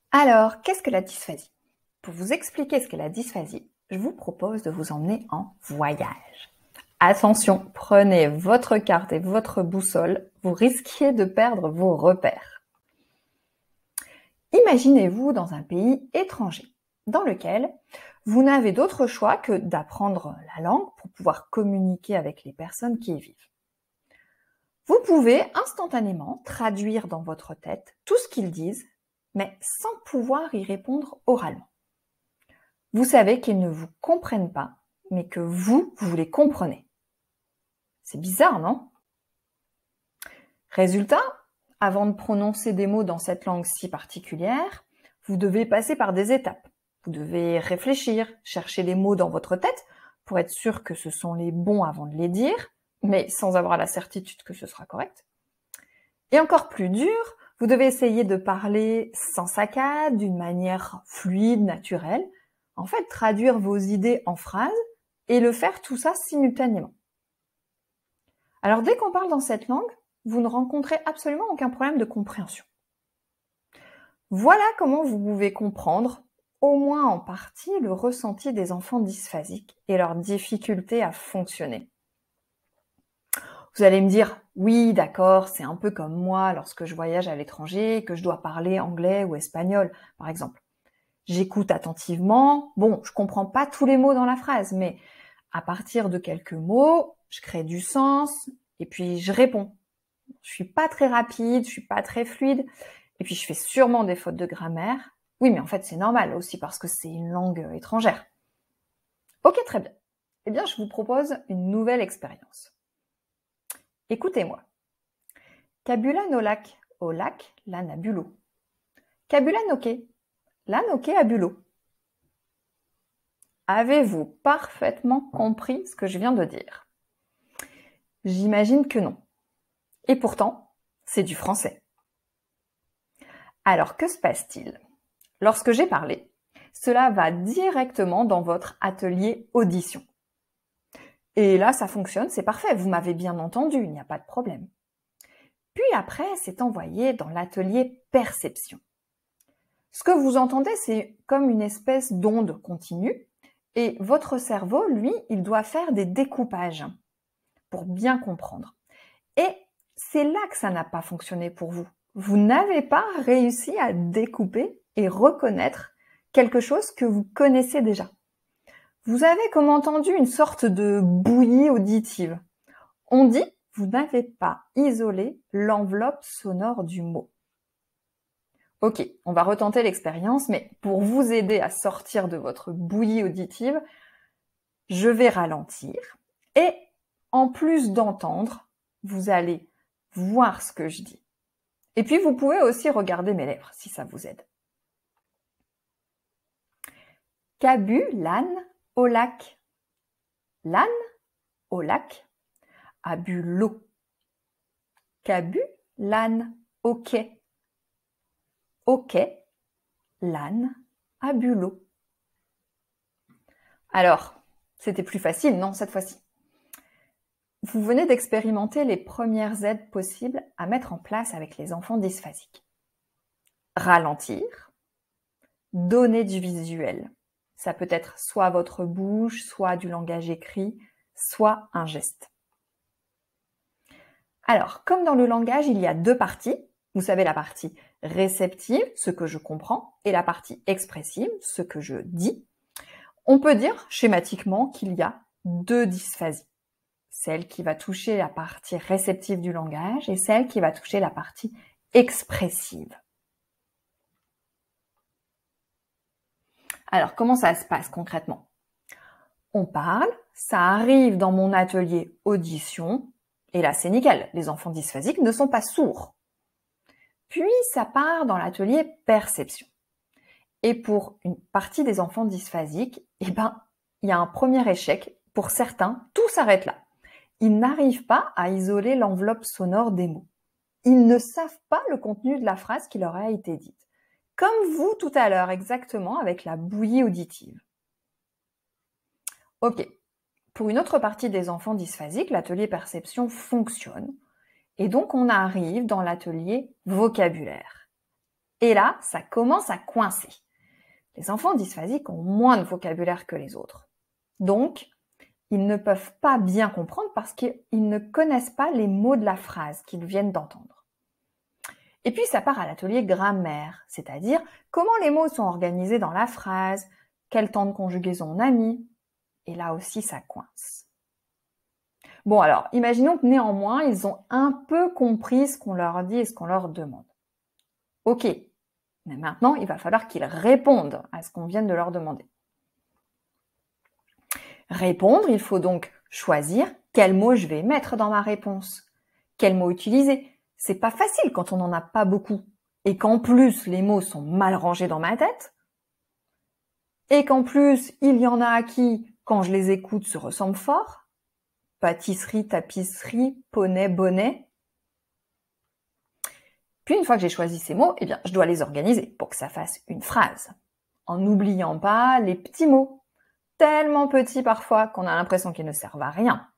Alors, qu'est-ce que la dysphasie? Pour vous expliquer ce qu'est la dysphasie, je vous propose de vous emmener en voyage. Attention, prenez votre carte et votre boussole, vous risquez de perdre vos repères. Imaginez-vous dans un pays étranger, dans lequel vous n'avez d'autre choix que d'apprendre la langue pour pouvoir communiquer avec les personnes qui y vivent. Vous pouvez instantanément traduire dans votre tête tout ce qu'ils disent, mais sans pouvoir y répondre oralement. Vous savez qu'ils ne vous comprennent pas, mais que vous les comprenez. C'est bizarre, non? Résultat, avant de prononcer des mots dans cette langue si particulière, vous devez passer par des étapes. Vous devez réfléchir, chercher les mots dans votre tête pour être sûr que ce sont les bons avant de les dire, mais sans avoir la certitude que ce sera correct. Et encore plus dur, vous devez essayer de parler sans saccade, d'une manière fluide, naturelle. En fait, traduire vos idées en phrases et le faire tout ça simultanément. Alors, dès qu'on parle dans cette langue, vous ne rencontrez absolument aucun problème de compréhension. Voilà comment vous pouvez comprendre, au moins en partie, le ressenti des enfants dysphasiques et leur difficulté à fonctionner. Vous allez me dire, oui, d'accord, c'est un peu comme moi lorsque je voyage à l'étranger et que je dois parler anglais ou espagnol, par exemple. J'écoute attentivement, bon, je comprends pas tous les mots dans la phrase, mais à partir de quelques mots, je crée du sens et puis je réponds. Je suis pas très rapide, je suis pas très fluide, et puis je fais sûrement des fautes de grammaire. Oui, mais en fait, c'est normal aussi parce que c'est une langue étrangère. Ok, très bien. Eh bien, je vous propose une nouvelle expérience. Écoutez-moi. Kabula no lac, au lac, lan abulo. Kabula noke, lan noke abulo. Avez-vous parfaitement compris ce que je viens de dire? J'imagine que non. Et pourtant, c'est du français. Alors, que se passe-t-il? Lorsque j'ai parlé, cela va directement dans votre atelier audition. Et là, ça fonctionne, c'est parfait, vous m'avez bien entendu, il n'y a pas de problème. Puis après, c'est envoyé dans l'atelier perception. Ce que vous entendez, c'est comme une espèce d'onde continue, et votre cerveau, lui, il doit faire des découpages pour bien comprendre. Et c'est là que ça n'a pas fonctionné pour vous. Vous n'avez pas réussi à découper et reconnaître quelque chose que vous connaissez déjà. Vous avez comme entendu une sorte de bouillie auditive. On dit, vous n'avez pas isolé l'enveloppe sonore du mot. Ok, on va retenter l'expérience, mais pour vous aider à sortir de votre bouillie auditive, je vais ralentir et en plus d'entendre, vous allez voir ce que je dis. Et puis, vous pouvez aussi regarder mes lèvres, si ça vous aide. Kabu, lan, au lac. Lan, au lac, a bu l'eau. Kabu, lan, au quai. Au quai, lan, a bu l'eau. Alors, c'était plus facile, non, cette fois-ci? Vous venez d'expérimenter les premières aides possibles à mettre en place avec les enfants dysphasiques. Ralentir, donner du visuel. Ça peut être soit votre bouche, soit du langage écrit, soit un geste. Alors, comme dans le langage, il y a deux parties. Vous savez, la partie réceptive, ce que je comprends, et la partie expressive, ce que je dis. On peut dire schématiquement qu'il y a deux dysphasies. Celle qui va toucher la partie réceptive du langage et celle qui va toucher la partie expressive. Alors, comment ça se passe concrètement? On parle, ça arrive dans mon atelier audition, et là c'est nickel, les enfants dysphasiques ne sont pas sourds. Puis ça part dans l'atelier perception. Et pour une partie des enfants dysphasiques, il y a un premier échec. Pour certains, tout s'arrête là. Ils n'arrivent pas à isoler l'enveloppe sonore des mots. Ils ne savent pas le contenu de la phrase qui leur a été dite. Comme vous tout à l'heure, exactement, avec la bouillie auditive. Ok. Pour une autre partie des enfants dysphasiques, l'atelier perception fonctionne. Et donc, on arrive dans l'atelier vocabulaire. Et là, ça commence à coincer. Les enfants dysphasiques ont moins de vocabulaire que les autres. Donc, ils ne peuvent pas bien comprendre parce qu'ils ne connaissent pas les mots de la phrase qu'ils viennent d'entendre. Et puis, ça part à l'atelier grammaire, c'est-à-dire comment les mots sont organisés dans la phrase, quel temps de conjugaison on a mis. Et là aussi, ça coince. Bon, alors, imaginons que néanmoins, ils ont un peu compris ce qu'on leur dit et ce qu'on leur demande. Ok, mais maintenant, il va falloir qu'ils répondent à ce qu'on vient de leur demander. Répondre, il faut donc choisir quel mot je vais mettre dans ma réponse. Quel mot utiliser? C'est pas facile quand on n'en a pas beaucoup. Et qu'en plus, les mots sont mal rangés dans ma tête. Et qu'en plus, il y en a qui, quand je les écoute, se ressemblent fort. Pâtisserie, tapisserie, poney, bonnet. Puis une fois que j'ai choisi ces mots, je dois les organiser pour que ça fasse une phrase. En n'oubliant pas les petits mots. Tellement petits parfois qu'on a l'impression qu'ils ne servent à rien.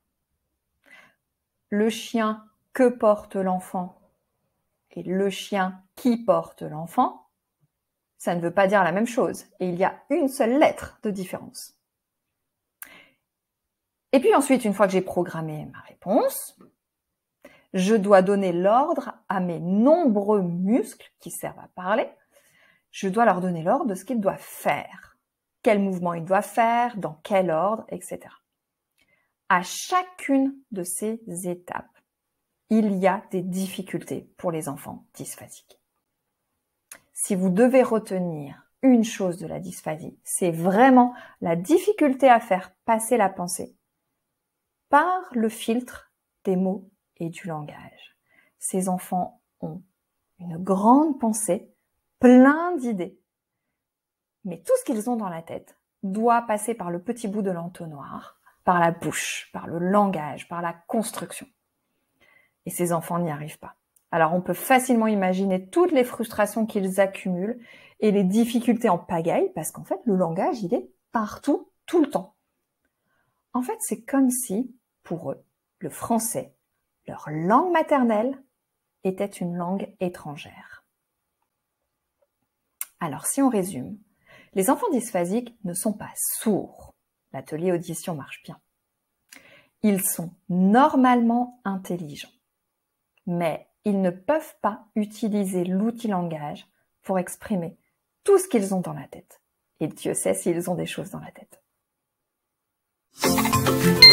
Le chien que porte l'enfant et le chien qui porte l'enfant, ça ne veut pas dire la même chose. Et il y a une seule lettre de différence. Et puis ensuite, une fois que j'ai programmé ma réponse, je dois donner l'ordre à mes nombreux muscles qui servent à parler. Je dois leur donner l'ordre de ce qu'ils doivent faire. Quel mouvement ils doivent faire, dans quel ordre, etc. À chacune de ces étapes, il y a des difficultés pour les enfants dysphasiques. Si vous devez retenir une chose de la dysphasie, c'est vraiment la difficulté à faire passer la pensée par le filtre des mots et du langage. Ces enfants ont une grande pensée, plein d'idées. Mais tout ce qu'ils ont dans la tête doit passer par le petit bout de l'entonnoir, par la bouche, par le langage, par la construction. Et ces enfants n'y arrivent pas. Alors on peut facilement imaginer toutes les frustrations qu'ils accumulent et les difficultés en pagaille, parce qu'en fait le langage, il est partout, tout le temps. En fait, c'est comme si, pour eux, le français, leur langue maternelle, était une langue étrangère. Alors si on résume, les enfants dysphasiques ne sont pas sourds. L'atelier audition marche bien. Ils sont normalement intelligents, mais ils ne peuvent pas utiliser l'outil langage pour exprimer tout ce qu'ils ont dans la tête. Et Dieu sait s'ils ont des choses dans la tête.